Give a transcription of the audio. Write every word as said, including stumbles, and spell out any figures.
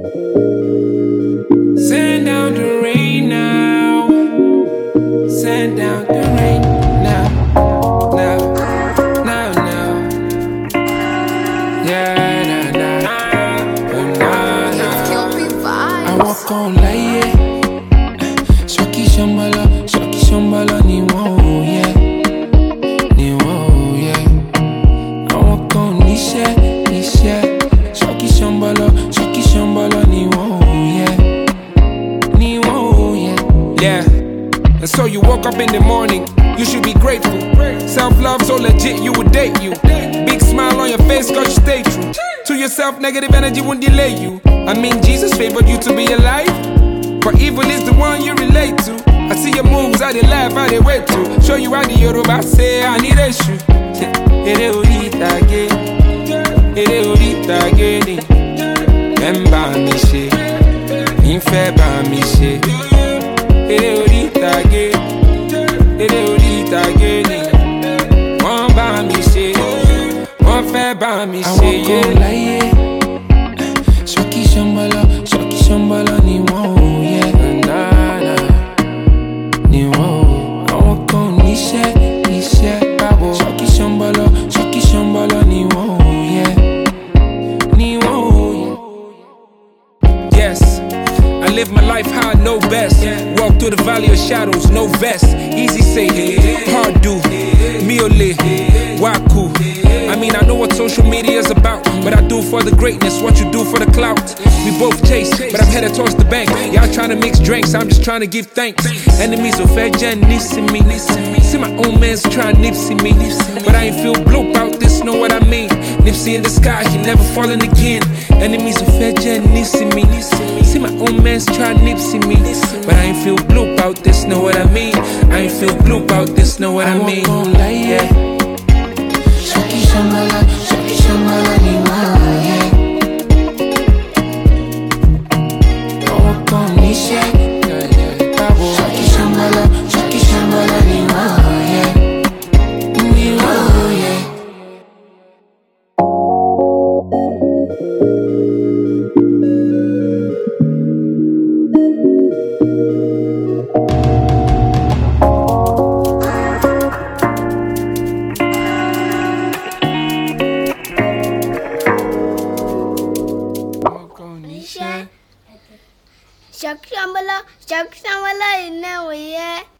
Send down the rain now. Send down the rain now. Now, now, now. Yeah, nah, nah. Oh, nah, nah. I walk on like yeah. Shoki shambala, shoki shambala ni wo, yeah. Ni wo, yeah. I walk on nisha, nisha. Shoki shambala, shoki shambala ni wo, yeah. Ni wo, yeah. Yeah. And so you woke up in the morning, you should be grateful. Self-love so legit, you would date you. Big smile on your face, cause you stay true. To yourself, negative energy won't delay you. I mean, Jesus favored you to be alive. For evil is the one you relate to. I see your moves, how they laugh, how they wait to. Show you how the Yoruba say, I need a shoe. Ere orita again, ere orita again. Emba mi she, infe ba mi she. Ere orita again, ere orita again. One ba mi she, one fe ba mi she. I walk on like yeah. Shoki shambala, shoki shambala ni wo, yeah. Na na, ni wo. I walk on nisha, nisha. Shoki shambala, shoki shambala ni wo, yeah. Ni wo, yeah. Yes, I live my life how I know best. Walk through the valley of shadows, no vest. Easy say, hard do. Miole, waku. I mean, I know what social media is about, but I do for the greatness, what you do for the clout. We both chase, but I'm headed towards the bank. Y'all trying to mix drinks, I'm just trying to give thanks. Enemies of fair gen, nissing me. See my own man's trying to nipsey me, but I ain't feel blue about this, know what I mean? Nipsey in the sky, he never falling again. Enemies of fair gen, nissing me. See my own man's trying to nipsey me, but I ain't feel blue about this, know what I mean? I ain't feel blue about this, know what I mean? I walk on like yeah. Shoki shambala, shoki shambala ni wo, yeah. I walk on nisha, shoki shambala, shoki shambala ni wo, yeah. Ni wo, yeah. Shak shambala, shak shambala inna wo, yeah.